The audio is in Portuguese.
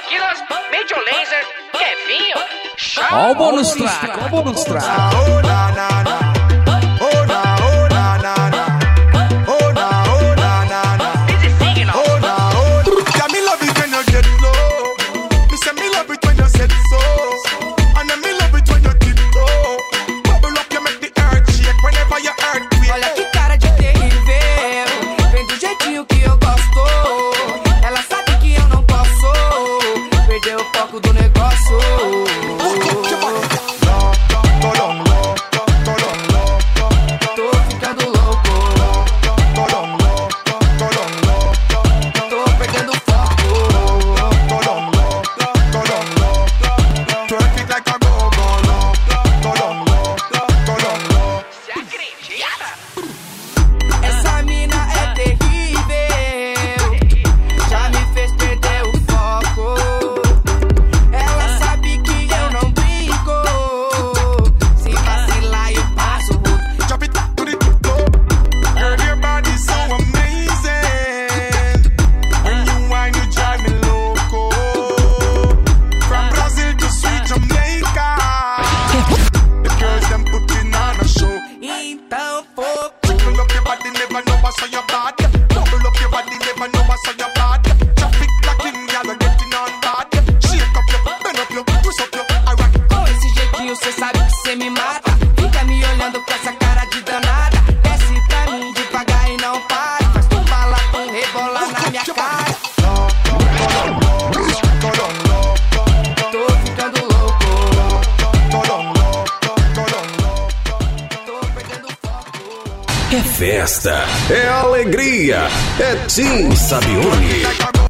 Quilas, Major Lazer, Kevinho, Ó o bônus track, ó o bônus track. Oh na na na, oh na na na, oh na na, Busy Signal. oh na. Yeah, me love it when you get low. Me say me love it when you said so, and then me love it when you tiptoe. Bubble up, you make the earth shake whenever you earthquake. Olha que cara de terrível, vem do jeitinho que eu gosto. Ela sabe que eu não posso perder o foco do negócio. Tô ficando louco, tô perdendo foco. Twerk it like a go-go. Você acredita? Essa mina é terrível, já me fez perder o foco. Ela sabe que eu não brinco, se vacilar eu passo o rodo. Drop it to the floor. Girl, your body's so amazing. When you whine, you drive me loco. From Brazil to sweet Jamaica, the girls them putting on a show. Então foco. Bubble up your body, never know what's on your body. Bubble up your body, never know what's on your body. Traffic blocking, y'all getting on bad. Shake up your, bend up your, twist up your, alright. Com esse jeitinho cê sabe que cê me mata. Fica me olhando com essa cara de danada. Desce pra mim devagar e não para. Faz tu bala, tu rebolar na minha cara. Tô ficando louco, tô perdendo foco. É festa, é alegria, é Tim Sabione. Like a